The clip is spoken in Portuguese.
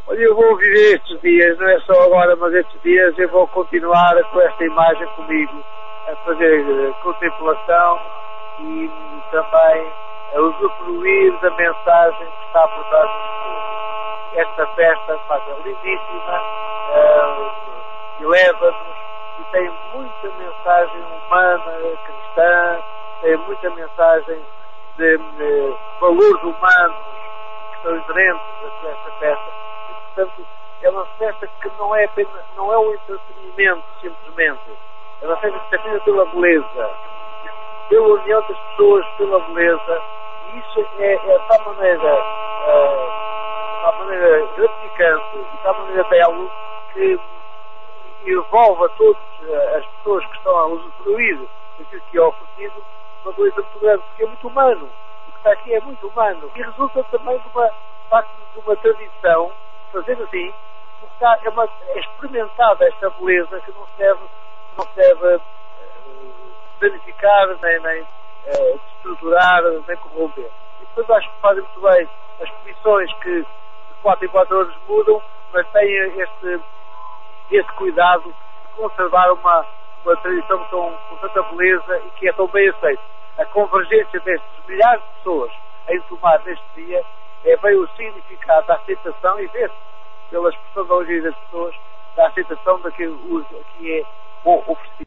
Olha, eu vou viver estes dias, não é só agora, mas estes dias eu vou continuar com esta imagem comigo, a fazer contemplação e também a usufruir da mensagem que está por trás disto tudo. Esta festa é lindíssima, eleva-nos e tem muita mensagem humana, cristã, tem muita mensagem de valores humanos que são inerentes a esta festa. Portanto, é uma festa que não é um entretenimento, simplesmente. É uma festa que está feita pela beleza, pela união das pessoas, pela beleza. E isso é de tal maneira gratificante, de tal maneira belo, que envolve a todas as pessoas que estão a usufruir daquilo que é oferecido uma beleza muito grande, porque é muito humano. O que está aqui é muito humano. E resulta também de uma tradição, fazer assim, porque é experimentada esta beleza que não se deve danificar, nem destruturar, nem corromper. E depois acho que fazem muito bem as comissões que de 4 em 4 horas mudam, mas têm este cuidado de conservar uma tradição com tanta beleza e que é tão bem aceita. A convergência destes milhares de pessoas em tomar neste dia é bem o significado da aceitação e vê-se pela expressão da origem das pessoas, da aceitação daquilo que é oferecido.